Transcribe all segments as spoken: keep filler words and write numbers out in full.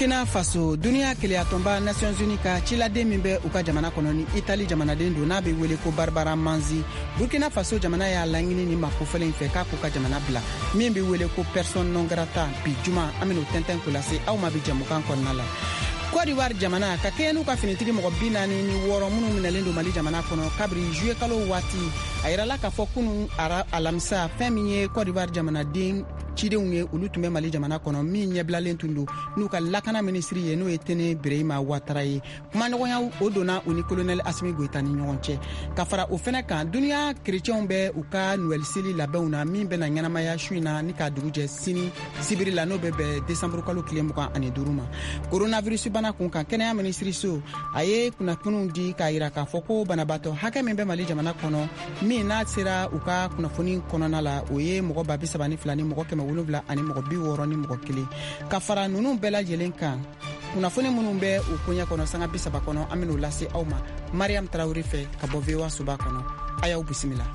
Burkina Faso dunia kelenya tomba Nations Unies ka ciladen min bɛ u ka jamana kɔnɔ ni Italie jamanaden don n'a bɛ wele ko Barbara Manzi. Burkina Faso jamana y'a laɲini ni makofɛlen fɛ k'a k'u ka jamana bila min bɛ wele ko personne non grata bi juma an bɛn'o tɛntɛn k'o lase aw ma bi jamukan kɔnɔna la. Côte d'Ivoire jamana ka kɛɲɛ n'u ka finitigi mɔgɔ bi naani ni wɔɔrɔ minnu minɛlen don Mali jamana kɔnɔ kabiri juillet kalo waati a yirala k'a fɔ kunun alamisa fɛn min ye Côte d'Ivoire jamanaden cidenw ye olu tun bɛ Mali jamana kɔnɔ min ɲɛbilalen tun don n'u ka lakana minisiri ye n'o ye Tene Birahima Ouattara ye. Kumaɲɔgɔnya o donna u ni colonel Assimi Goïta ni ɲɔgɔn cɛ ka fara o fɛnɛ kan duniya chrétienw bɛ u ka Noël seli labɛnw na min bɛna ɲɛnamaya su in na ni k'a dugu jɛ sini sibiri la n'o bɛ bɛn décembre kalo tile mugan ani duuru ma. Coronavirus bana kun kan kɛnɛya minisiri so a ye kunnafoniw di k'a yira k'a fɔ ko banabaatɔ hakɛ min bɛ Mali jamana kɔnɔ min n'a sera u ka kunnafoni kɔnɔna la o ye mɔgɔ ba bi saba ni fila ni mɔgɔ kɛmɛ wolonwula ani mɔgɔ bi wɔɔrɔ ni mɔgɔ kelen ka fara ninnu bɛɛ lajɛlen kan kunnafoni minnu bɛ u koɲɛ kɔnɔ sanga bi saba kɔnɔ an bɛn'o lase aw ma Mariam Tarawele fɛ ka bɔ V O A soba kɔnɔ a y'aw bisimila.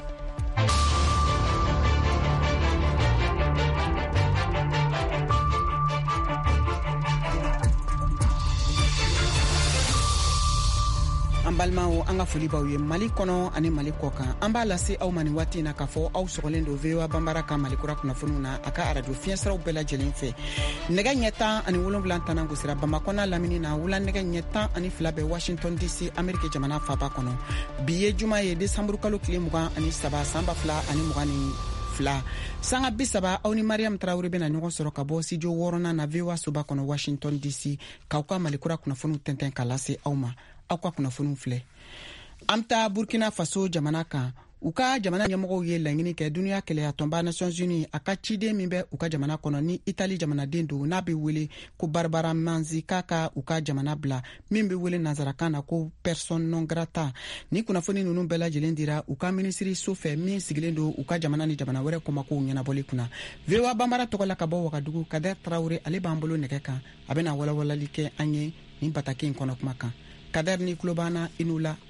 An balimaw an ka foli b'aw ye Mali kɔnɔ ani Mali kɔ kan an b'a lase aw ma ni waati in na k'a fɔ aw sɔgɔlen don V O A Banbara ka Malikura kunnafoniw na a ka radio fiɲɛsiraw bɛɛ lajɛlen fɛ nɛgɛ ɲɛ tan ani wolonwula tana gosira Bamakɔ n'a lamini na wula nɛgɛ ɲɛ tan ani fila bɛ Washington D C Amérique jamana faaba kɔnɔ bi ye juma ye décembre kalo tile mugan ani saba san ba fila ani mugan ni fila sanga bi saba aw ni Mariam Tarawele bɛna ɲɔgɔn sɔrɔ ka bɔ studio wɔɔrɔnan na V O A soba kɔnɔ Washington D C k'aw ka Malikura kunnafoniw tɛntɛn ka lase aw ma aw ka kunnafoniw filɛ. An taa Burkina Faso jamana kan u ka jamana ɲɛmɔgɔw ye laɲini kɛ duniya kelenya tɔnba Nations Unies a ka ciden min bɛ u ka jamana kɔnɔ ni Italie jamanaden don n'a bɛ wele ko Barbara Manzi k'a ka u ka jamana bila min bɛ wele nanzarakan na ko personne non grata ni kunnafoni ninnu bɛɛ lajɛlen dira u ka minisiri so fɛ min sigilen don u ka jamana ni jamana wɛrɛ kɔmakow ɲɛnabɔli kunna. V O A Banbara tɔgɔ la ka bɔ Wagadugu Kader Tarawele ale b'an bolo nɛgɛ kan a bɛna walawalali kɛ an ye nin bataki in kɔnɔ kuma kan. Kader ni kulo b'an na i n'u la.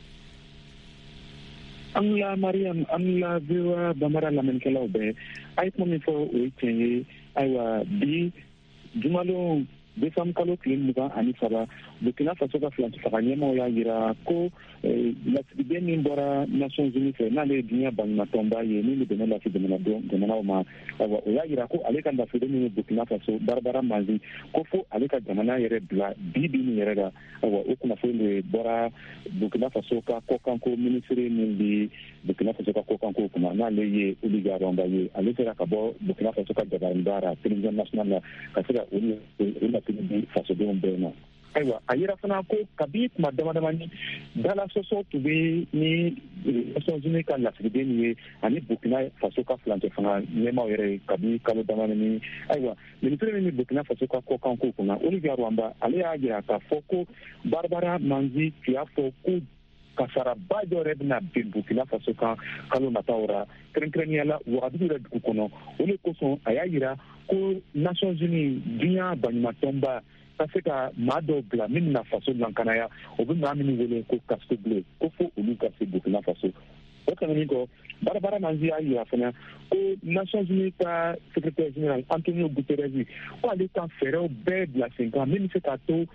Amla Mariam amla V O A Banbara lamɛnnikɛlaw bɛɛ a ye kuma min fɔ o ye tiɲɛ ye ayiwa bi jumalon décembre kalo tile mugan ani saba Burkina Faso ka filanci faga ɲɛmaaw y'a jira ko lasigiden min bɔra Nations Unies fɛ n'ale ye dunuya baɲumankɛtɔnba ye min bɛ dɛmɛ lase jamanaw ma ayiwa o y'a jira ko ale ka lasigiden min ye Burkina Faso Barbara Manzi ko fo ale ka jamana yɛrɛ bila bi bi min yɛrɛ la ayiwa o kunnafoni de bɔra Burkina Faso ka kɔkanko minisiri min bi Burkina Faso ka kɔkanko kunna n'ale ye Olivier Rwanda ye ale sera ka bɔ Burkina Faso ka jabaaribara télévision nationale la ka se ka o di fasodenw bɛɛ ma. Ayiwa a yira fana ko kabi kuma damadamani dala sɔsɔ tun bɛ ni Nations Unies ka lasigiden ye ani Burkina Faso ka filancɛ fanga ɲɛmaaw yɛrɛ kabi kalo damadamani ayiwa minisiri min bɛ Burkina Faso ka kɔkanko kunna Olivier Rwanda ale y'a jira k'a fɔ ko Barbara Manzi tun y'a fɔ ko kasaraba dɔ yɛrɛ bɛna bin Burkina Faso kan kalo nataw la kɛrɛnkɛrɛnnenya la Wagadugu yɛrɛ dugu kɔnɔ o de kosɔn a y'a jira ko Nations Unies dunuya baɲumankɛtɔnba ka se ka maa dɔw bila min bɛna faso lankanaya o bɛ maa minnu wele ko casque bleu ko fo olu ka se Burkina Faso. O tɛmɛnen kɔ Barbara Manzi y'a jira fana ko Nations Unies ka secrétaire général Antonio Guterres ko ale ka fɛɛrɛw bɛɛ bila sen kan min bɛ se k'a to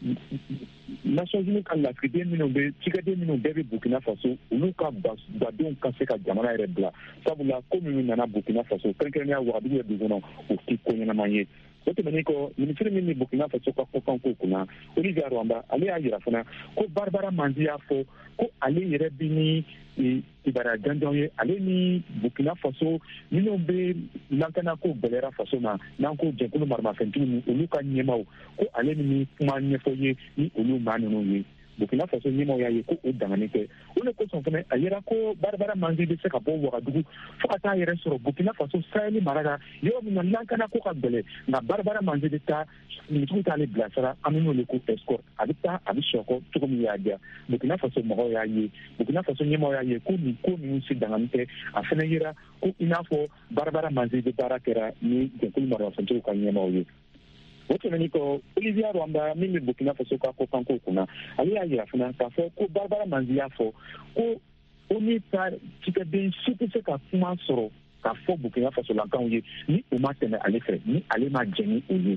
Nations Unies ka lasigiden minnu bɛ cikɛden minnu bɛɛ bɛ Burkina Faso olu ka badenw ka se ka jamana yɛrɛ bila sabula ko minnu nana Burkina Faso kɛrɛnkɛrɛnnenya Wagadugu yɛrɛ dugu kɔnɔ o tɛ ko ɲɛnama ye. O tɛmɛnen kɔ minisiri min bɛ Burkina Faso ka kɔkanko kunna Olivier Rwanda ale y'a jira fana ko Barbara Manzi y'a fɔ ko ale yɛrɛ bɛ ni kibaruya jɔnjɔn ye ale ni Burkina Faso minnu bɛ lankanako gɛlɛyara faso ma n'an ko jɛkulu maramafɛntigiw olu ka ɲɛmaaw ko ale ni kuma ɲɛfɔ ye ni olu maa ninnu ye. Burkina Faso ɲɛmaaw y'a ye ko o dangani tɛ o de kosɔn fana a yera ko Barbara Manzi bɛ se ka bɔ Wagadugu fo ka taa yɛrɛ sɔrɔ Burkina Faso Sahel mara la yɔrɔ min na lankanako ka gɛlɛn nka Barbara Manzi bɛ taa militigiw t'ale bilasira an bɛ n'o ko escort a bɛ taa a bɛ sɔkɔ cogo min y'a diya Burkina Faso mɔgɔw y'a ye Burkina Faso ɲɛmaaw y'a ye ko nin ko ninnu si dangani tɛ a fana yera ko i n'a fɔ Barbara Manzi bɛ baara kɛra ni jɛkulu maramafɛntigiw ka ɲɛmaaw ye. O tɛmɛnen kɔ Olivier Rwanda min bɛ Burkina Faso ka kɔkanko kunna ale y'a jira fana k'a fɔ ko Barbara Manzi y'a fɔ ko o ni ka cikɛden si tɛ se ka kuma sɔrɔ k'a fɔ Burkina Faso lankanw ye ni o ma tɛmɛ ale fɛ ni ale ma jɛn ni o ye.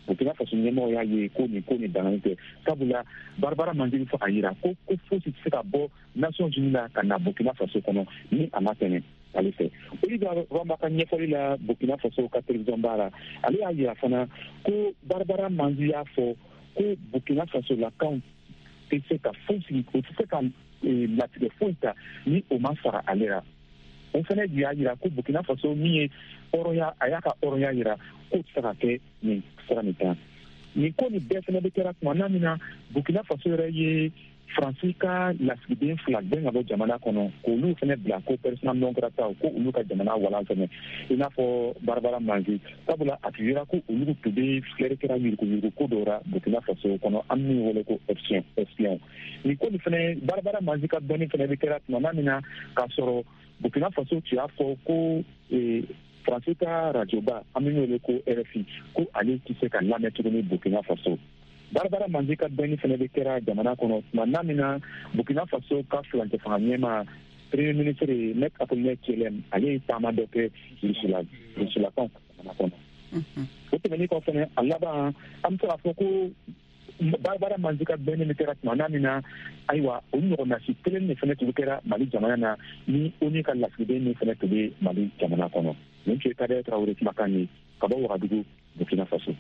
Burkina Faso ɲɛmɔgɔ y'a ye ko nin ko nin danganen tɛ sabula Barbara Mandela fɔ a yira ko ko fosi tɛ se ka bɔ Nations Unies la ka na Burkina Faso kɔnɔ ni a ma tɛmɛ ale fɛ. Olivier Rwanda ka ɲɛfɔli la Burkina Faso ka télévision baara ale y'a yira fana ko Barbara Mandela y'a fɔ ko Burkina Faso lakaw tɛ se ka fosi o tɛ se ka latigɛ foyi ta ni o ma fara ale la. O fana y'a yira ko Burkina Faso min ye hɔrɔnya a y'a ka hɔrɔnya yira ko tɛ se ka kɛ nin sira nin kan. Nin ko nin bɛɛ fana bɛ kɛra tuma min na Burkina Faso yɛrɛ ye Faransi ka lasigiden fila gɛn ka bɔ jamana kɔnɔ k'olu fana bila ko personnel non grata ko olu ka jamana walan fɛnɛ i n'a fɔ Barbara Mandela sabula a tun yera ko olu tun bɛ filɛri kɛra yuruguyurugu ko dɔ la Burkina Faso kɔnɔ an min wele ko espion espion nin ko nin fana Barbara Mandela ka dɔnni fana bɛ kɛra tuma min na k'a sɔrɔ Burkina Faso tun y'a fɔ ko Faransi ka radioba an min wele ko R F I ko ale tɛ se ka lamɛn tuguni Burkina Faso. Barbara Mandela ka dɔnni fana bɛ kɛra jamana kɔnɔ tuma min na Burkina Faso ka filancɛ fanga ɲɛma premier ministre Maître Apollinaire Kyelem ale ye taama dɔ kɛ Rusulakaw jamana kɔnɔ. O tɛmɛnen kɔ fana a laban an bɛ se k'a fɔ ko Barbara Mandela ka dɔnni bɛ kɛra tuma min na ayiwa o ɲɔgɔnna si kelen de fana tun bɛ kɛra Mali jamana na ni O N U ka lasigiden min fana tun bɛ Mali jamana kɔnɔ. Nin tun ye Kader Traoré kumakan ye ka bɔ Wagadugu Burkina Faso.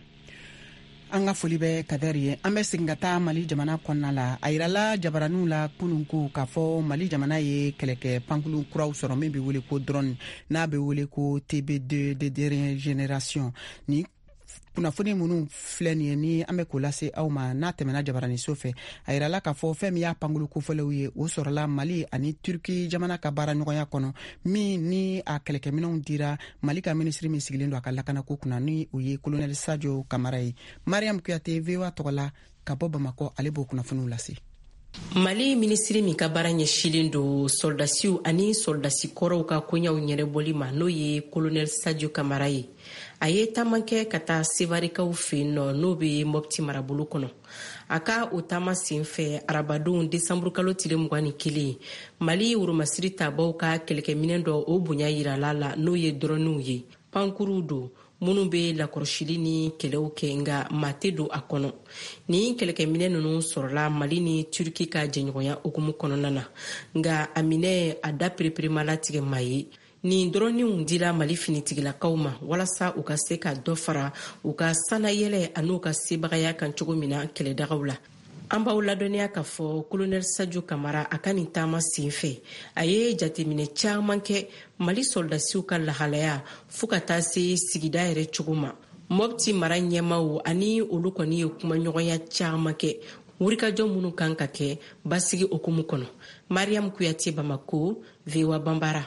An ka foli bɛ Kadɛri ye an bɛ segin ka taa Mali jamana kɔnɔna la a yirala jabaraniw la kunun ko k'a fɔ Mali jamana ye kɛlɛkɛ pankulu kuraw sɔrɔ min bɛ wele ko drone n'a bɛ wele ko T B deux de dernière génération ni kunnafoni minnu filɛ nin ye ni an bɛ k'o lase aw ma n'a tɛmɛna jabaraniso fɛ a yirala k'a fɔ fɛn min y'a pankulu kofɔlenw ye o sɔrɔla Mali ani Turki jamana ka baara ɲɔgɔnya kɔnɔ min ni a kɛlɛkɛminɛnw dira Mali ka ministre min sigilen don a ka lakanako kunna ni o ye colonel Sadio Kamara ye. Mariam Kuyate V O A tɔgɔ la ka bɔ Bamakɔ ale b'o kunnafoniw lase. Mali ministre min ka baara ɲɛsilen don soldasiw ani soldasi kɔrɔw ka koɲaw ɲɛnɛbɔli ma n'o ye colonel Sadio Kamara ye. A ye taama kɛ ka taa sevarikaw fɛ yen nɔ n'o bɛ Mopti marabolo kɔnɔ. A ka o taama sen fɛ arabadenw desanburu kalo tile mugan ni kelen Mali woromasiri tabaw ka kɛlɛkɛminɛ dɔ o bonya yirala la n'o ye droniw ye. Pankuruw don minnu bɛ lakɔrɔsili ni kɛlɛw kɛ nka maa tɛ don a kɔnɔ. Ni kɛlɛkɛminɛ ninnu sɔrɔla Mali ni Turki ka jɛɲɔgɔnya hukumu kɔnɔna na nka a minɛ a da pereperema latigɛ maa ye. Ni droniw dira Mali finitigilakaw ma walasa u ka se ka dɔ fara u ka sanayɛlɛ an'u ka sebagaya kan cogo min na kɛlɛdagaw la. An b'aw ladɔnniya k'a fɔ colonel Sadio Kamara a ka nin taama sen fɛ a ye jateminɛ caman kɛ Mali soldasiw ka lahalaya fo ka taa se sigida yɛrɛ cogo ma. Mopti mara ɲɛmaw ani olu kɔni ye kuma ɲɔgɔnya caman kɛ wurikajɔ minnu kan ka kɛ basigi okumu kɔnɔ. Mariam Kuyate Bamako V O A Bambara.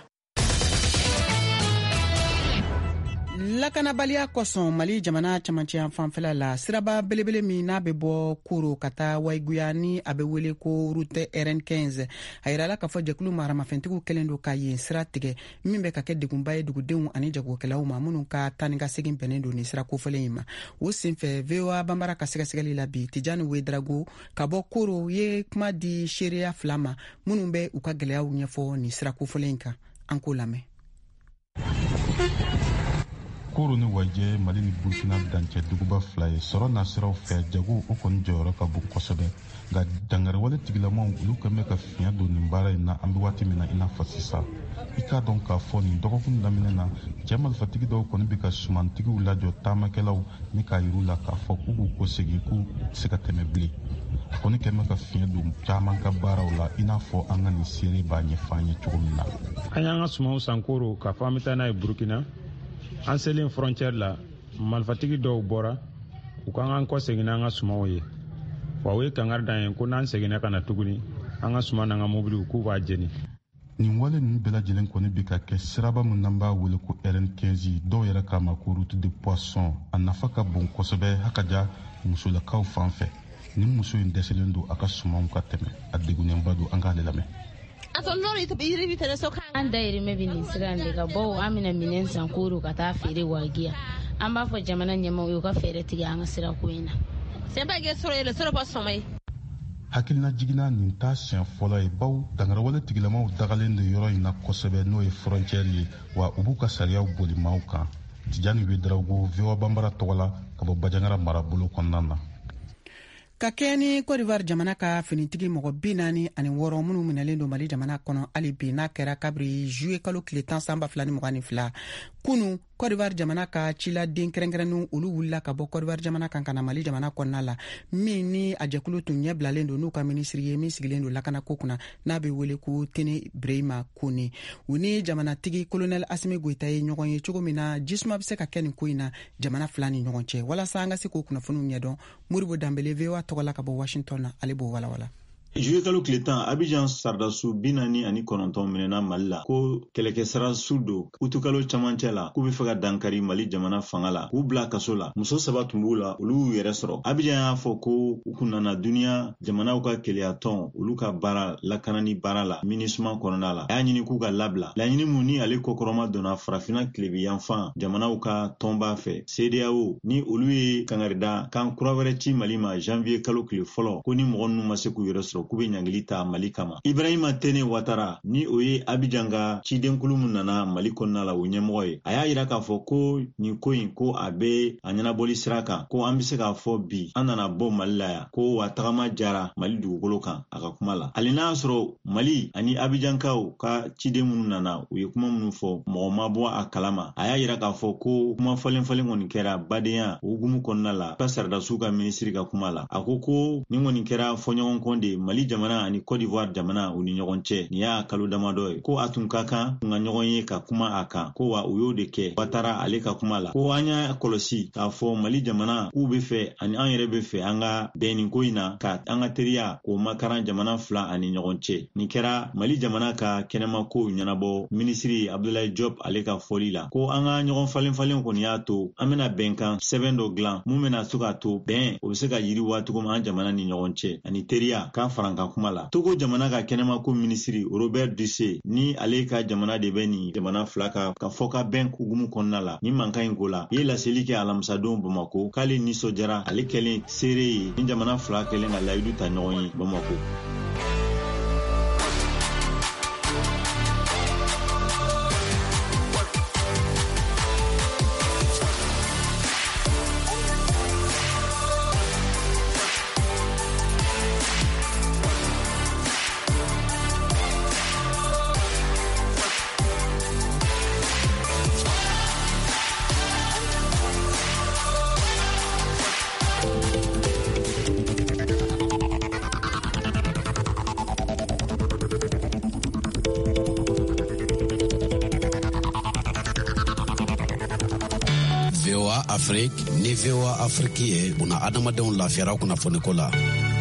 Lakanabaliya kosɔn Mali jamana camancɛ fanfɛla la siraba belebele min n'a bɛ bɔ Koro ka taa Waiguya ni a bɛ wele ko route R N quinze a yirala k'a fɔ jɛkulu maramafɛntigiw kɛlen don ka yen sira tigɛ min bɛ ka kɛ degunba ye dugudenw ani jagokɛlaw ma minnu ka taa ni ka segin bɛnnen don ni sira kofɔlen in ma. O senfɛ V O A Bambara ka sɛgɛsɛgɛli la bi Tijani Wedrago ka bɔ Koro ye kuma di seereya fila ma minnu bɛ u ka gɛlɛyaw ɲɛfɔ ni sira kofɔlen in kan an k'o lamɛn. Koro ni Wajɛ Mali ni Burkina dancɛ duguba fila ye sɔrɔ na siraw fɛ jago o kɔni jɔyɔrɔ ka bon kosɛbɛ nka dangarewale tigilamaw olu kɛn bɛ ka fiɲɛ don nin baara in na an bɛ waati min na i n'a fɔ sisan i k'a dɔn k'a fɔ nin dɔgɔkun daminɛ na cɛ marifatigi dɔw kɔni bɛ ka sumantigiw lajɔ taamakɛlaw ni k'a yir'u la k'a fɔ k'u k'u kɔsegin k'u se ka tɛmɛ bilen a kɔni kɛn bɛ ka fiɲɛ don caman ka baaraw la i n'a fɔ an ka nin seere b'a ɲɛfɔ an ye cogo min na. An y'an ka sumanw san Koro k'a fɔ an bɛ taa n'a ye Burkina. An selen frontière la marifatigi dɔw bɔra u kan k'an kɔ segin n'an ka sumanw ye wa o ye kangari d'an ye ko n'an seginna ka na tuguni an ka suman n'an ka mobiliw k'u b'a jeni. Nin wale ninnu bɛɛ lajɛlen kɔni bɛ ka kɛ siraba min n'an b'a wele ko R N quinze dɔw yɛrɛ k'a ma ko route de poisson a nafa ka bon kosɛbɛ hakaja musolakaw fan fɛ ni muso in dɛsɛlen don a ka sumanw ka tɛmɛ a degunenba don an k'ale lamɛn. An dayirimɛ bɛ nin sira de ka bɔ an bɛna minɛn san Koro ka taa feere Waguiya an b'a fɔ jamana ɲɛmaaw ye u ka fɛɛrɛ tigɛ an ka sira ko in na. Hakilina jiginna nin t'a siɲɛ fɔlɔ ye baw dangarewale tigilamaw dagalen de yɔrɔ in na kosɛbɛ n'o ye frontière ye wa u b'u ka sariyaw boli maaw kan. Tijani Wedrago V O A Bambara tɔgɔ la ka bɔ bajangara marabolo kɔnɔna na. Ka kɛ ni Côte d'Ivoire jamana ka finitigi mɔgɔ bi naani ani wɔɔrɔ minnu minɛlen don Mali jamana kɔnɔ hali bi n'a kɛra kabiri juillet kalo tile tan san ba fila ni mugan ni fila kunu Côte d'Ivoire jamana ka ciladen kɛrɛnkɛrɛnninw olu wulila ka bɔ Côte d'Ivoire jamana kan ka na Mali jamana kɔnɔna la min ni a jɛkulu tun ɲɛ bilalen don n'u ka minisiri ye min sigilen don lakanako kunna n'a bɛ wele ko Tene Brehima Kone u ni jamanatigi colonel Assimi Goïta ye ɲɔgɔn ye cogo min na jisuma bɛ se ka kɛ nin ko in na jamana fila ni ɲɔgɔn cɛ walasa an ka se k'o kunnafoniw ɲɛdɔn Moribo Danbele V O A tɔgɔ la ka bɔ Washington na ale b'o walawala. Juillet kalo tile tan Abidjan sardasu bi naani ani kɔnɔntɔn minɛna Mali la ko kɛlɛkɛsarasu don utukalo camancɛ la k'u bɛ fɛ ka dankari Mali jamana fanga la k'u bila kaso la muso saba tun b'u la olu y'u yɛrɛ sɔrɔ. Abidjan y'a fɔ ko u kun nana duniya jamanaw ka keleya tɔn olu ka baara lakanani baara la MINUSMA kɔnɔna la a y'a ɲini k'u ka labila laɲini mun ni ale kɔkɔrɔma donna farafina tilebi yanfan jamanaw ka tɔnba fɛ C D A O ni olu ye kangarida kan kura wɛrɛ ci Mali ma janvier kalo tile fɔlɔ ko ni mɔgɔ ninnu ma se k'u yɛrɛ sɔrɔ k'u bɛ ɲangili ta Mali kama. Ibrahima Tene Ouattara ni o ye Abidjan ka cidenkulu mun nana Mali kɔnɔna la o ɲɛmɔgɔ ye a y'a yira k'a fɔ ko nin ko in ko a bɛ a ɲɛnabɔli sira kan ko an bɛ se k'a fɔ bi an nana bɔ Mali la yan ko wa tagama jara Mali dugukolo kan a ka kuma la. Hali n'a y'a sɔrɔ Mali ani Abidjankaw ka ciden minnu nana u ye kuma minnu fɔ mɔgɔ ma bɔ a kalama a y'a yira k'a fɔ ko kuma falen falen kɔni kɛra badenya o hukumu kɔnɔna la ka Sardasiw ka minisiri ka kuma la a ko ko nin kɔni kɛra fɔɲɔgɔnkɔ de Mali jamana ani Côte d'Ivoire jamana u ni ɲɔgɔn cɛ nin y'a kalo damadɔ ye ko a tun ka kan kun ka ɲɔgɔn ye ka kuma a kan ko wa u y'o de kɛ Ouattara ale ka kuma la ko an y'a kɔlɔsi k'a fɔ Mali jamana k'u bɛ fɛ ani an yɛrɛ bɛ fɛ an ka bɛn nin ko in na ka an ka teriya k'o makaran jamana fila ani ɲɔgɔn cɛ nin kɛra Mali jamana ka kɛnɛma kow ɲɛnabɔ minisiri Abdoulaye Diop ale ka fɔli la ko an ka ɲɔgɔn falen falen kɔni y'a to an bɛna bɛnkan sɛbɛn dɔ dilan mun bɛna to k'a to bɛn o bɛ se ka yiriwa cogo min an jamana ni ɲɔgɔn cɛ ani teriya k'a fara ka kuma la. Togo jamana ka kɛnɛma ko minisiri Robert Dussé ni ale ka jamana de bɛ nin jamana fila ka ka fɔ ka bɛn kugumu kɔnɔna la ni mankan in ko la i ye laseli kɛ alamisadon Bamako k'ale nisɔndiyara ale kɛlen seere ye ni jamana fila kɛlen ka layidu ta ɲɔgɔn ye Bamako. Afrique ni V O A Afrique ye una adamadenw lafiyara kunnafoniko la.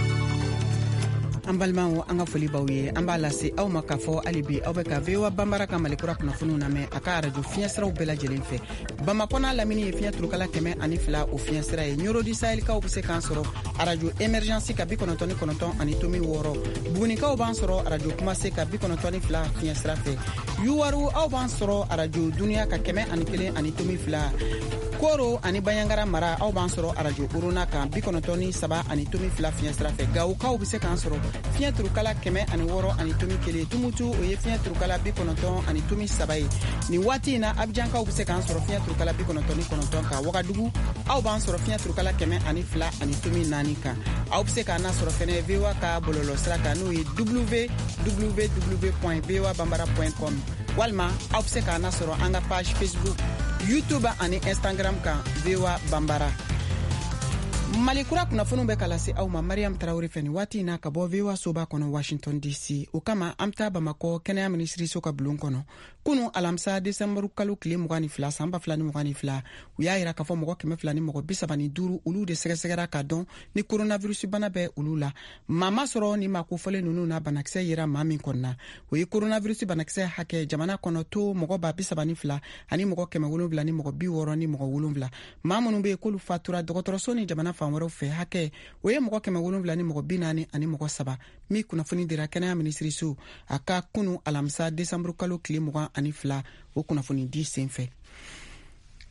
An balimaw an ka foli b'aw ye an b'a lase aw ma k'a fɔ hali bi aw bɛ ka V O A banbara ka malikura kunnafoniw lamɛn a ka arajo fiɲɛ siraw bɛɛ lajɛlen fɛ Bamako n'a lamini ye fiɲɛ turukala kɛmɛ ani fila o fiɲɛ sira ye Ɲorodi Sahɛlikaw bɛ se k'an sɔrɔ arajo Emergence ka bi kɔnɔntɔn ni kɔnɔntɔn ani tomi wɔɔrɔ Bugunikaw b'an sɔrɔ arajo Kumase ka bi kɔnɔntɔn ni fila fiɲɛ sira fɛ Yuwaru aw b'an sɔrɔ arajo Duniya ka kɛmɛ ani kelen ani tomi fila Koro ani Bayangara mara aw b'an sɔrɔ arajo Uruna kan bi kɔnɔntɔn ni saba ani tomi fila fiɲɛ sira fɛ Gawukaw bɛ se k'an sɔrɔ fiɲɛ turukala kɛmɛ ani wɔɔrɔ ani tomi kelen Tumutu o ye fiɲɛ turukala bi kɔnɔntɔn ani tomi saba ye nin waati in na Abidjankaw bɛ se k'an sɔrɔ fiɲɛ turukala bi kɔnɔntɔn ni kɔnɔntɔn kan Wagadugu aw b'an sɔrɔ fiɲɛ turukala kɛmɛ ani fila ani tomi naani kan aw bɛ se k'an nasɔrɔ fɛnɛ V O A ka bɔlɔlɔ sira kan n'o ye w w w point v o a banbara point com walima aw bɛ se k'an nasɔrɔ an ka page Facebook YouTube ani Instagram kan V O A Banbara. Malikura kunnafoniw bɛ ka lase aw ma Mariam Tarawele fɛ nin waati in na ka bɔ V O A soba kɔnɔ Washington D C o kama an bɛ taa Bamako kɛnɛya minisiriso ka bulon kɔnɔ kunu alamisa Desanburu kalo tile mugan ni fila san ba fila ni mugan ni fila u y'a yira k'a fɔ mɔgɔ kɛmɛ fila ni mɔgɔ bi saba ni duuru olu de sɛgɛsɛgɛra k'a dɔn ni coronavirus bana bɛ olu la maa ma sɔrɔ ni maa kofɔlen ninnu na banakisɛ yera maa min kɔnɔna o ye coronavirus banakisɛ hakɛ jamana kɔnɔ to mɔgɔ ba bi saba ni fila ani mɔgɔ kɛmɛ wolonwula ni mɔgɔ bi wɔɔrɔ ni mɔgɔ wolonwula maa minnu bɛ yen k'olu fatura dɔgɔtɔrɔso ni jamana fan wɛrɛw fɛ hakɛ o ye mɔgɔ kɛmɛ wolonwula ni mɔgɔ bi naani ani mɔgɔ saba min kunnafoni dira kɛnɛya minisiriso a ka kunu alamisa Desanburu kalo tile mugan ani fila o kunnafoni di sen fɛ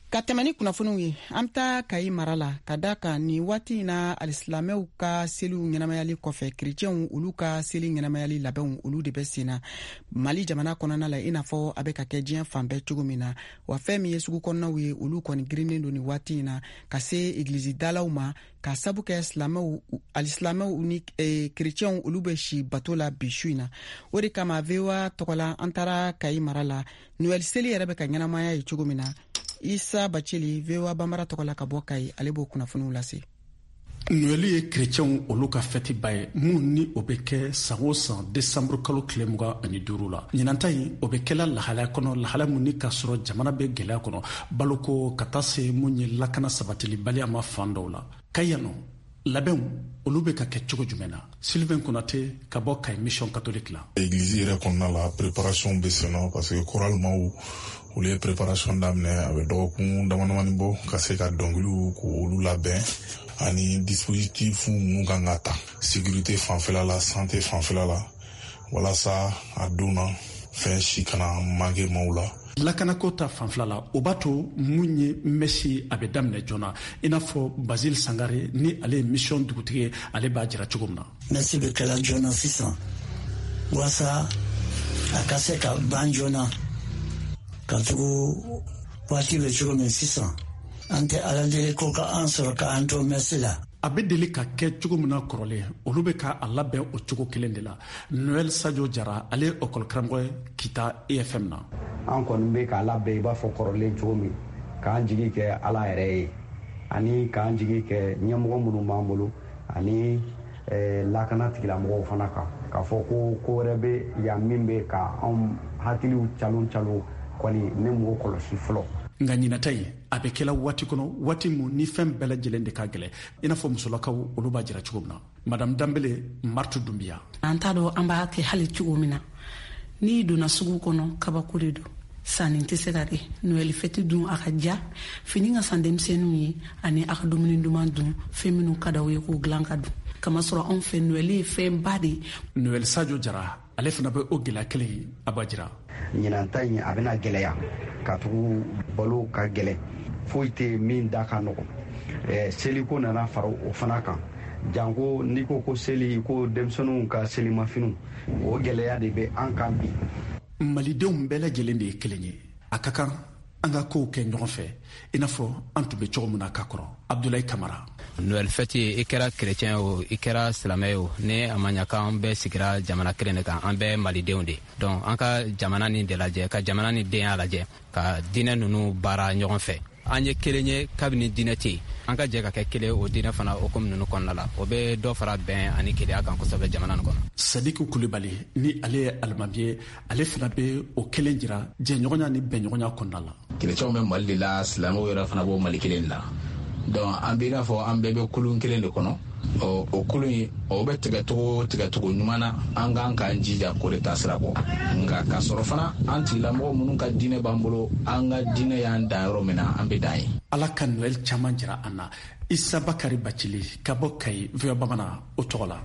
ka tɛmɛ ni kunnafoniw ye an ta kayi mara la ka da kan ni waati na alisilamɛw ka seliw ɲɛnamayali kɔfɛ kerecɛnw olu ka seli ɲɛnamayali labɛnw olu de bɛ senna mali jamana kɔnɔna la i n'a fɔ a bɛ ka kɛ diɲɛ fan bɛɛ cogo min na wa fɛn min ye sugu kɔnɔnaw ye olu kɔni girinnen don ni waati na ka se egilizi dalaw ma ka sabu kɛ silamɛw alisilamɛw ni eh, kerecɛnw olu bɛ si bato la bi su in na o de kama V O A tɔgɔla an taara kayi mara la Noël seli yɛrɛ bɛ ka ɲɛnamaya ye cogo min na Isa Bacili V O A Bambara tɔgɔla ka bɔ Kayi ale b'o kunnafoniw lase. Noël ye chrétienw olu ka fɛti ba ye mun ni o bɛ kɛ san o san décembre kalo tile mugan ani duuru la ɲinanta in o bɛ kɛla lahalaya kɔnɔ lahalaya mun ni k'a sɔrɔ jamana bɛ gɛlɛya kɔnɔ baloko ka taa se mun ye lakana sabatilibaliya ma fan dɔw la Kayi yan nɔ labɛnw olu bɛ ka kɛ cogo jumɛn na Sylvain Konate ka bɔ Kayi mission catholique la église yɛrɛ kɔnɔna la préparation bɛ sen na parce que choralement olu ye préparation daminɛ a bɛ dɔgɔkun damadamani bɔ ka se ka dɔnkiliw k'olu labɛn ani dispositif mun kan ka ta sécurité fanfɛla la santé fanfɛla la walasa a don na fɛn si kana manquer maaw la lakanako ta fanfɛla la o b'a to mun ye mɛsi a bɛ daminɛ joona i n'a fɔ Basile Sangare ni ale ye mission dugutigi ye ale b'a jira cogo min na mɛsi bɛ kɛla joona sisan walasa a ka se ka ban joona ka tugu waati bɛ cogo min sisan an tɛ ala deli ko ka an sɔrɔ ka an to mɛsi la a bɛ deli ka kɛ cogo min na kɔrɔlen olu bɛ ka a labɛn o cogo kelen de la Noël Sadio Jara ale ye école karamɔgɔ ye Kita E F M na an kɔni bɛ k'a labɛn i b'a fɔ kɔrɔlen cogo min k'an jigi kɛ ala yɛrɛ ye ani k'an jigi kɛ ɲɛmɔgɔ minnu b'an bolo ani lakana tigilamɔgɔw fana kan k'a fɔ ko ko wɛrɛ bɛ yan min bɛ ka anw hakiliw calon calon kɔni ne m'o kɔlɔsi fɔlɔ nka ɲinata ye a bɛ kɛla waati kɔnɔ waati mun ni fɛn bɛɛ lajɛlen de ka gɛlɛ i n'a fɔ musolakaw olu b'a jira cogo min na madame Dambele Martu Dumbiya an t'a dɔn an b'a kɛ hali cogo min na n'i donna sugu kɔnɔ kabako de don sanni tɛ se ka kɛ Noël fête dun a ka ja fini ka san denmisɛnninw ye ani a ka dumuni duman dun fɛn minnu ka d'aw ye k'o dilan ka dun kamasɔrɔ anw fɛ Noël ye fɛn ba de ye Noël Sadio Jara ale fana bɛ o gɛlɛya kelen ye a b'a jira ɲinanta in a bɛna gɛlɛya ka tugu balo ka gɛlɛ foyi tɛ min da ka nɔgɔn seliko nana fara o fana kan janko n'i ko ko seli ko denmisɛnninw ka selimafiniw o gɛlɛya de bɛ an kan bi malidenw bɛɛ lajɛlen de ye kelen ye a ka kan an ka kow kɛ ɲɔgɔn fɛ i n'a fɔ an tun bɛ cogo min na ka kɔrɔ Abdoulaye Kamara Noël fête i kɛra chrétien o i kɛra silamɛ o ni a ma ɲa k'an bɛɛ sigira jamana kelen de kan an bɛɛ malidenw de donc an ka jamana nin de lajɛ ka jamana nin denya lajɛ ka diinɛ ninnu baara ɲɔgɔn fɛ an ye kelen ye kabini diinɛ tɛ yen an ka jɛ ka kɛ kelen o diinɛ fana o komi ninnu kɔnɔna la o bɛ dɔ fara bɛn ani kelenya kan kosɛbɛ jamana nin kɔnɔ Sadiku Kulibali ni ale ye alimami ye ale fana bɛ o kelen jira jɛɲɔgɔnya ni bɛnɲɔgɔnya kɔnɔna la kerecɛnw bɛ Mali de la silamɛw yɛrɛ fana b'o Mali kelen de la donc an bɛ i n'a fɔ an bɛɛ bɛ kulun kelen de kɔnɔ o kulun in o bɛ tigɛcogo tigɛcogo ɲuman na an kan k'an jija k'o de taa sira kɔ nka k'a sɔrɔ fana an tigilamɔgɔ minnu ka diinɛ b'an bolo an ka diinɛ y'an dan yɔrɔ min na an bɛ dan ye ala ka Noël caman jira an na Isa Bakari Bacili ka bɔ Kayi V O A Bamanan o tɔgɔ la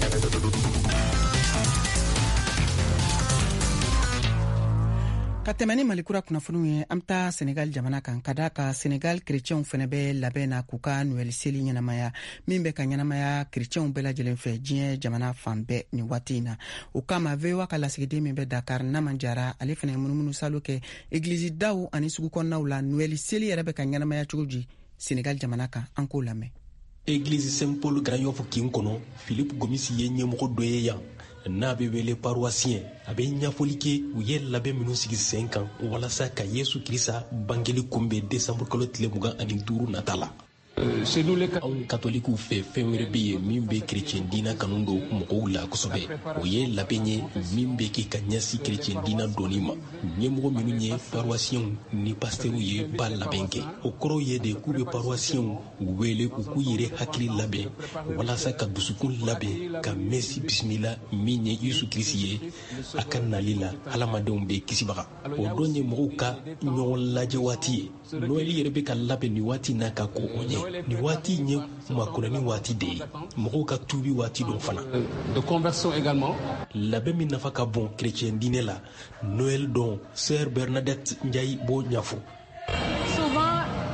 ka tɛmɛ ni malikura kunnafoniw ye an bɛ taa Senegal jamana kan ka da ka Senegal kerecɛnw fɛnɛ bɛ labɛn na k'u ka Noël seli ɲɛnamaya min bɛ ka ɲɛnamaya kerecɛnw bɛɛ lajɛlen fɛ diɲɛ jamana fan bɛɛ nin waati in na o kama V O A ka lasigiden min bɛ Dakar Naman Jara ale fɛnɛ ye munumunu salo kɛ église daw ani sugu kɔnɔnaw la Noël seli yɛrɛ bɛ ka ɲɛnamaya cogo di Senegal jamana kan an k'o lamɛn église Saint Paul Grand Yoff kin kɔnɔ Philippe Gomisi ye ɲɛmɔgɔ dɔ ye yan n'a bɛ wele paroissien a bɛ ɲɛfɔli kɛ u ye labɛn minnu sigi sen kan walasa ka Yesu Kirisa bangeli kunbɛn décembre kalo tile mugan ani duuru nata la anw katolikiw fɛ fɛn wɛrɛ bɛ yen min bɛ kerecɛn diina kanu don mɔgɔw la kosɛbɛ o ye labɛn ye min bɛ kɛ ka ɲɛsin kerecɛn diina dɔnni ma ɲɛmɔgɔ minnu ye paroissienw ni pasitɛriw ye ba labɛn kɛ o kɔrɔ ye de k'u bɛ paroissienw wele u k'u yɛrɛ hakili labɛn walasa ka dusukun labɛn ka mɛsi bisimila min ye Yesu Kirisi ye a ka nali la hadamadenw bɛ kisibaga o don ye mɔgɔw ka ɲɔgɔn lajɛ waati ye Noël yɛrɛ bɛ ka labɛn nin waati n'a ka ko o ɲɛ ni waati in ye makurani waati de ye mɔgɔw ka tuubi waati dɔn fana de conversion également labɛn min nafa ka bon chrétien diinɛ la Noël dɔn Sœur Bernadette Ndiaye b'o ɲɛfɔ souvent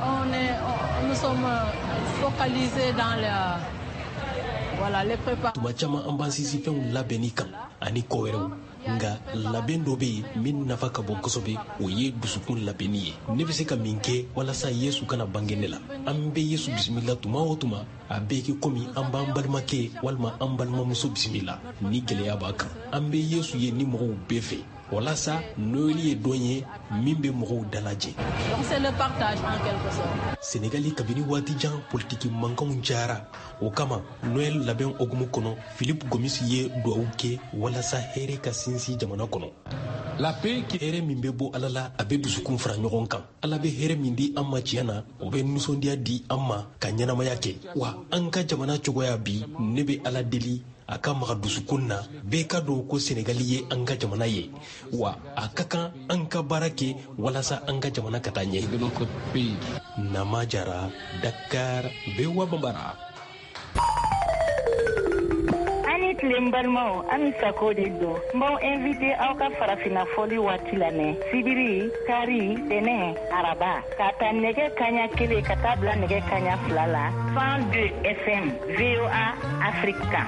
me focaliser dans le, voilà, les préparations. Tuma caman an b'an sinsin fɛnw labɛnni kan ani ko wɛrɛw nga labɛn dɔ bɛ yen min nafa ka bon kosɛbɛ o ye dusukun labɛnni ye. Ne bɛ se ka min kɛ walasa Yesu kana bange ne la. An bɛ Yesu bisimila tuma o tuma a bɛ kɛ komi an b'an balimakɛ walima an balimamuso bisimila ni gɛlɛya b'a kan. An bɛ Yesu ye ni mɔgɔw bɛɛ fɛ. Walasa Noël ye don ye min bɛ mɔgɔw dalajɛ. Donc c'est le partage en quelque sorte. Sénégali kabini waati jan politiki mankanw cayara. O kama Noël labɛn hokumu kɔnɔ Philippe Gomis ye duwawu kɛ walasa hɛrɛ ka sinsin jamana kɔnɔ. La paix qui hɛrɛ min bɛ bɔ Ala la a bɛ dusukun fara ɲɔgɔn kan. Ala bɛ hɛrɛ min di an ma tiɲɛ na o bɛ nisɔndiya di an ma ka ɲɛnamaya kɛ. Wa an ka jamana cogoya bi ne bɛ Ala deli a ka maga dusukun na bɛɛ ka dɔn ko Senegali ye an ka jamana ye wa a ka kan an ka baara kɛ walasa an ka jamana ka taa ɲɛ. Nama Jara, Dakar, V O A Bambara. Ani tile balimaw an sago de don n b'aw invité aw ka farafina fɔli waati la mɛn sibiri kari tɛnɛ araba ka ta nɛgɛ kaɲa kelen ka taa bila nɛgɛ kaɲa fila la cent deux F M V O A Afrique.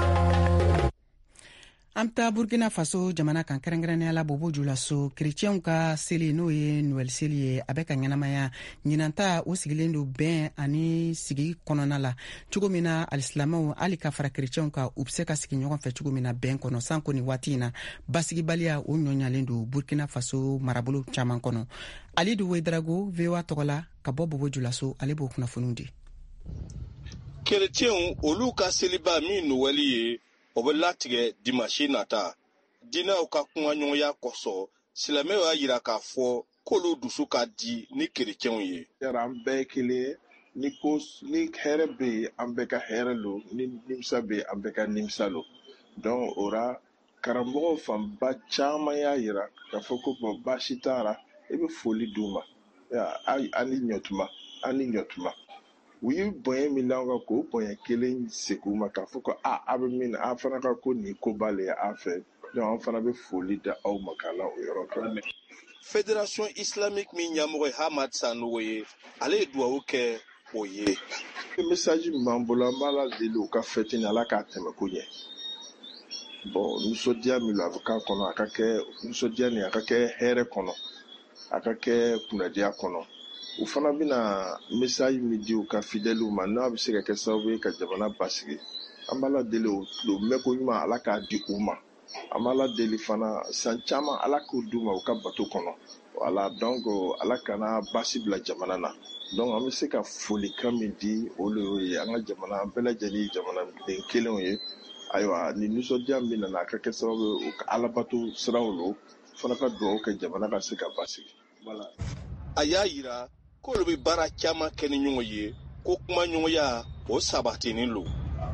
An ta Burkina Faso jamana kan kɛrɛnkɛrɛnnenya la Bobo Dioulasso chrétienw ka seli n'o ye Noël seli ye a bɛ ka ɲɛnamaya ɲinanta o sigilen do bɛn ani sigi kɔnɔna la cogo min na alisilamɛw hali ka fara chrétienw ka u bɛ se ka sigi ɲɔgɔn fɛ cogo min na bɛn kɔnɔ sanko ni waati in na basigibaliya o ɲɔɲalen do Burkina Faso marabolo caman kɔnɔ. Alidu Wedrago V O A tɔgɔ la ka bɔ Bobo Dioulasso ale b'o kunnafoniw di. Chrétienw olu ka seliba min Noël ye o bɛ latigɛ dimanche nata diinɛw ka kumaɲɔgɔnya kɔsɔ silamɛw y'a yira k'a fɔ k'olu dusu ka di ni kerecɛnw ye. Yara an bɛɛ ye kelen ni ko ni hɛrɛ bɛ yen an bɛɛ ka hɛrɛ lo ni nimisa bɛ yen an bɛɛ ka nimisa lo donc o ra karamɔgɔw fanba caman y'a yira k'a fɔ ko bɔn baasi t'a la i bɛ foli d'u ma an ni ɲɔtuma an ni ɲɔtuma. U ye bonya min d'an kan k'o bonya kelen segin u ma k'a fɔ ko a a bɛ min na an fana ka ko nin ko b'ale ye an fɛ donc an fana bɛ foli da aw ma k'a la o yɔrɔ kan. Fédération islamique min ɲɛmɔgɔ ye Hamad Sanogo ye ale ye duwawu kɛ o ye. Message min b'an bolo an b'a la deli u ka fête ni Ala k'a tɛmɛ ko ɲɛ. Bon nisɔndiya min a bɛ k'a kɔnɔ a ka kɛ nisɔndiya nin a ka kɛ hɛrɛ kɔnɔ a ka kɛ kunnadiya kɔnɔ. U fana bɛna message min di u ka fidèles ma n'a bɛ se ka kɛ sababu ye ka jamana basigi an b'a la deli o mɛko ɲuman Ala k'a di u ma an b'a la deli fana san caman Ala k'o d'u ma u ka bato kɔnɔ voilà donc Ala kana basi bila jamana na donc an bɛ se ka folikan min di olu ye an ka jamana an bɛɛ lajɛlen ye jamanaden kelenw ye ayiwa ni nisɔndiya min nana a ka kɛ sababu ye u ka Alabato siraw lo fana ka dugawu kɛ jamana ka se ka basigi voilà. A y'a yira k'olu bɛ baara caman kɛ ni ɲɔgɔn ye ko kumaɲɔgɔnya o sabatinen lo.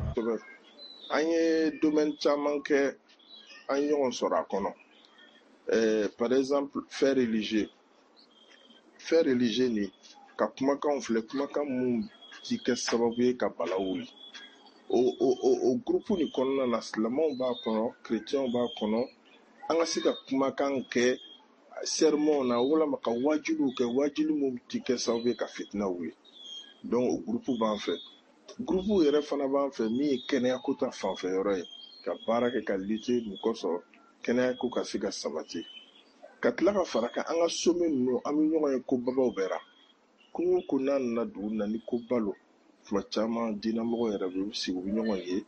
An ye domaine caman kɛ an ɲɔgɔn sɔrɔ a kɔnɔ eh, par exemple fait religieux fait religieux ni ka kumakanw filɛ kumakan mun ti kɛ sababu ye ka bala wuli o o o o groupe ni kɔnɔna na silamɛw b'a kɔnɔ chrétienw b'a kɔnɔ an ka se ka kumakan kɛ sermon na walama ka wajibiw kɛ wajibi mun ti kɛ sababu ye ka fitina wuli donc o groupe b'an fɛ groupe yɛrɛ fana b'an fɛ min ye kɛnɛya ko ta fanfɛ yɔrɔ ye ka baara kɛ ka lutter nin kɔsɔn kɛnɛya ko ka se ka sabati ka tila ka fara kan an ka sommet ninnu an bɛ ɲɔgɔn ye ko babaw bɛɛ ra ko o ko n'a nana dugu na ni ko balo tuma caman diinɛmɔgɔ yɛrɛ bɛ sigi u bɛ ɲɔgɔn ye.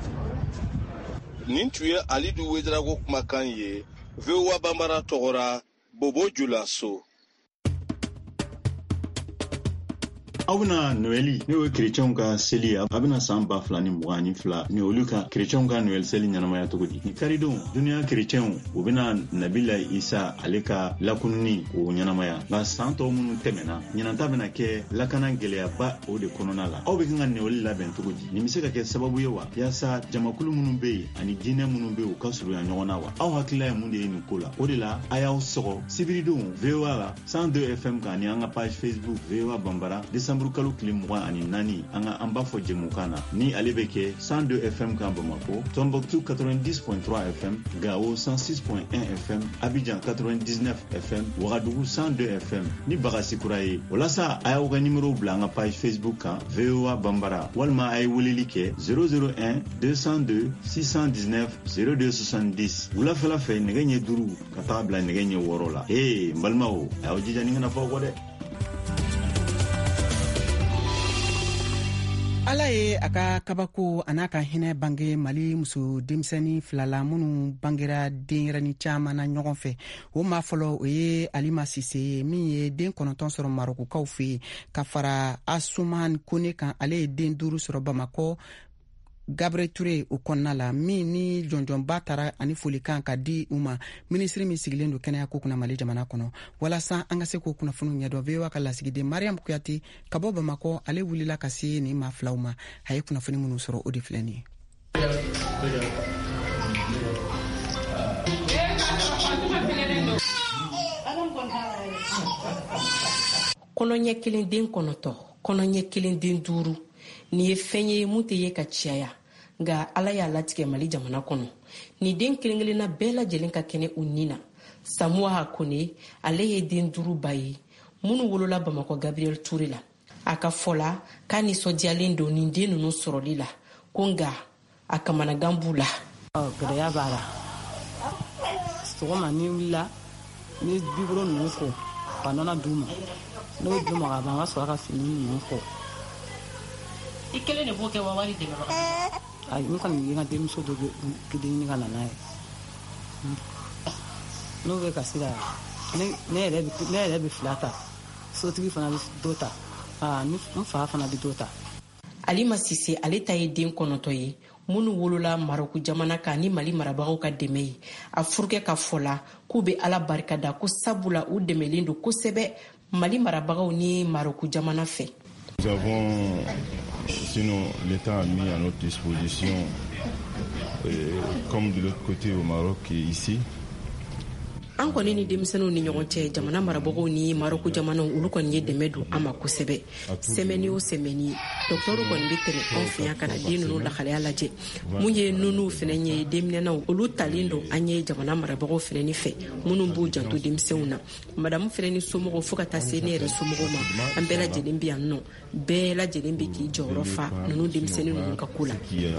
Nin tun ye Alidu Wedrago kumakan ye V O A Bambara tɔgɔra Bobo Dioulasso. Aw bɛna Noël n'o ye chrétienw ka seli ye a bɛna san ba fila ni mugan ni fila ni olu ka chrétienw ka Noël seli ɲɛnamaya cogo di. Ni karidon duniya chrétienw u bɛna Nabila Isa ale ka lakununi o ɲɛnamaya nka san tɔw minnu tɛmɛna ɲinanta bɛna kɛ lakana gɛlɛyaba o de kɔnɔna la. Aw bɛ kan ka Noël labɛn cogo di. Nin bɛ se ka kɛ sababu ye wa yaasa jamakulu minnu bɛ yen ani diinɛ minnu bɛ yen u ka surunya ɲɔgɔn na wa. Aw hakilila ye mun de ye nin ko la. O de la a y'aw sɔgɔ sibiridon V O A la cent deux F M kan ani an ka page Facebook V O A Bambara décembre kalo tile mugan ani naani an ka an b'a fɔ jɛmukan na ni ale bɛ kɛ cent deux F M kan Bamako, Tombouctou quatre-vingt-dix point trois F M, Gao cent six point un F M, Abidjan quatre-vingt-dix-neuf F M, Ouagadougou cent deux F M ni Bagasi Kura ye. Walasa a y'aw ka numéro bila an ka page Facebook kan V O A Bambara walima a ye weleli kɛ zéro zéro un deux cent deux six cent dix-neuf zéro deux soixante-dix. Wulafɛla fɛ nɛgɛ ɲɛ duuru ka taga bila nɛgɛ ɲɛ wɔɔrɔ la. Ee n balimaw a y'aw jija ni kana fɔ kɔ dɛ. ala ye a ka kabako a n'a ka hinɛ bange mali muso denmisɛnni filala minnu bangera denyɛrɛni caaman na ɲɔgɔn fɛ. o maa fɔlɔ o ye alima sise ye min ye den kɔnɔntɔn sɔrɔ marokukaw fɛ yen ka fara asuman kone kan. ale ye den duuru sɔrɔ bamakɔ Gabriel Touré o kɔnɔna la min ni jɔnjɔnba tara ani folikan ka di u ma. minisiri min sigilen don kɛnɛya ko kunna Mali jamana kɔnɔ. walasa an ka se k'o kunnafoniw ɲɛdɔn V O A ka lasigiden Mariam Kuyate ka bɔ Bamakɔ ale wulila ka se nin maa filaw ma. a ye kunnafoni minnu sɔrɔ o de filɛ nin ye. kɔnɔɲɛ kelen den kɔnɔtɔ kɔnɔɲɛ kelen den duuru ni ye fɛn ye mun tɛ ye ka caya nka ala y'a latigɛ Mali jamana kɔnɔ. ni den kelen kelenna bɛɛ lajɛlen ka kɛnɛ u ni na. Samuwa Kone ale ye den duuru ba ye minnu wolola Bamakɔ Gabriel Touré la. a ka fɔ la k'a nisɔndiyalen don nin den ninnu sɔrɔli la ko nka a kamanagan b'u la. gɛlɛya b'a la sɔgɔma ni wulila ni bibolo ninnu ko ka nɔnɔ d'u ma n'o d'u ma ka ban ka sɔrɔ ka fini ninnu ko. I kelen de b'o kɛ wa wari dɛmɛ baga? Ayi, n kɔni ye n ka denmuso dɔ kelen ɲini ka na n'a ye. N'o bɛ ka se ka ne yɛrɛ bɛ fila ta sotigi fana bɛ dɔ ta n fa fana bɛ dɔ ta. Alima Sise ale ta ye den kɔnɔntɔ ye minnu wolola Maroku jamana kan ni Mali marabagaw ka dɛmɛ ye. a furukɛ ka fɔ la k'u bɛ Ala barikada ko sabula u dɛmɛlen don kosɛbɛ Mali marabagaw ni Maroku jamana fɛ. Nous avons, sinon l'État a mis à notre disposition, euh, comme de l'autre côté au Maroc et ici. An kɔni ni denmisɛnninw ni ɲɔgɔn cɛ jamana marabagaw ni Maroku jamanaw olu kɔni ye dɛmɛ don an ma kosɛbɛ. sɛmɛni o sɛmɛni dɔkitɛriw kɔni bɛ tɛmɛ anw fɛ yan ka na den ninnu lahalaya lajɛ. mun ye nunnuw fana ye denminɛnaw olu talen don an ye jamana marabagaw fana ni fɛ minnu b'u janto denmisɛnw na. madamu fana ni somɔgɔw fo ka taa se ne yɛrɛ somɔgɔw ma an bɛɛ lajɛlen bɛ yan nɔ bɛɛ lajɛlen bɛ k'i jɔyɔrɔ fa ninnu denmisɛnnin ninnu ka ko la.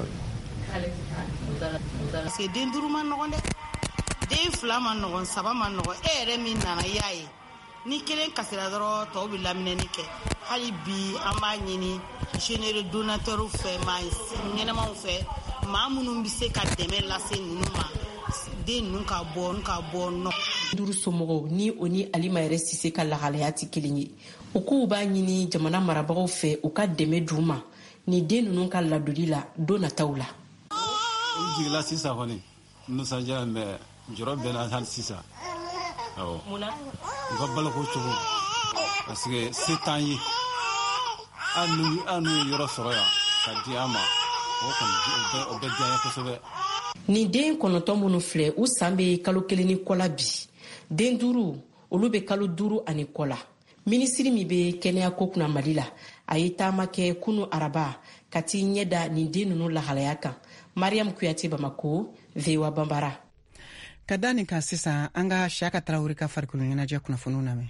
parce que den duuru ma nɔgɔn dɛ. den fila ma nɔgɔn saba ma nɔgɔn e yɛrɛ min nana i y'a ye ni kelen kasira dɔrɔn tɔw bɛ laminɛni kɛ. hali bi an b'a ɲini généreux donateurs fɛ maa ɲɛnɛmaw fɛ maa minnu bɛ se ka dɛmɛ lase ninnu ma den ninnu ka bɔ n ka bɔ nɔ. duuru somɔgɔw ni o ni Alima yɛrɛ Sise ka lahalaya tɛ kelen ye. u k'u b'a ɲini jamana marabagaw fɛ u ka dɛmɛ d'u ma ni den ninnu ka ladoli la don nataw la. n jigila sisan kɔni nisɔndiya mɛ jɔrɔ bɛɛ na hali sisan. awɔ u ka baloko cogo parce que se t'an ye hali n'u ye yɔrɔ sɔrɔ yan ka di an ma o kɔni o bɛ diya ye kosɛbɛ. Ni den kɔnɔntɔn minnu filɛ u san bɛ kalo kelen ni kɔ la bi den duuru olu bɛ kalo duuru ani kɔ la. minisiri min bɛ kɛnɛya ko kunna Mali la a ye taama kɛ kunu araba ka t'i ɲɛ da nin den ninnu lahalaya kan. Mariam Kuyate Bamako, V O A Bambara. ka da nin kan sisan an ka Siyaka Tarawele ka farikolo ɲɛnajɛ kunnafoniw lamɛn.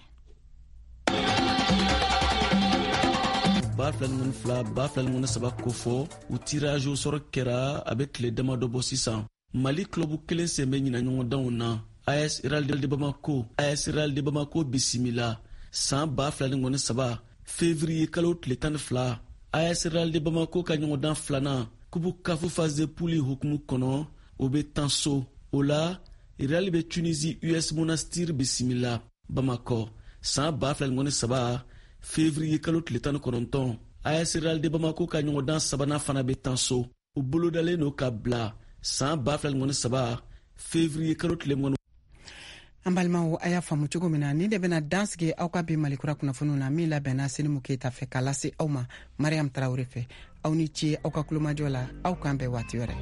ba fila ni fila ba fila ni saba ko fɔ u tirage sɔrɔ kɛra a bɛ tile dama dɔ bɔ sisan. Mali club kelen sen bɛ ɲina ɲɔgɔndanw na. A S Real de Bamako A S Real de Bamako bisimila san ba fila ni saba février kalo tile tan ni fila. A S Real de Bamako ka ɲɔgɔndan filanan kubu kafu phase de poule hukumu kɔnɔ o bɛ tan so. O la Real bɛ Tunisie U S Monastir bisimila Bamako san ba fila ni saba février kalo tile tan ni kɔnɔntɔn. A S Real de Bamako ka ɲɔgɔndan sabanan fana bɛ tan so. U bolodalen n'o ka bila san ba fila ni saba février kalo tile mɔni. an balimaw a y'a faamu cogo min na ni de bɛna dan sigi aw ka bi malikura kunnafoniw na min labɛnna Senimu Keyita fɛ k'a lase aw ma Mariam Tarawele fɛ. aw ni ce aw ka kulomajɔ la aw k'an bɛn waati wɛrɛ.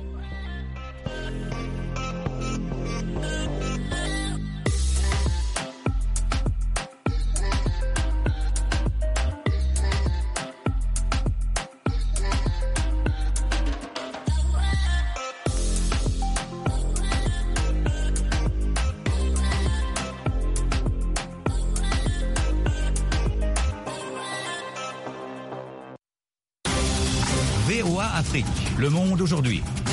Afrique. Le Monde aujourd'hui.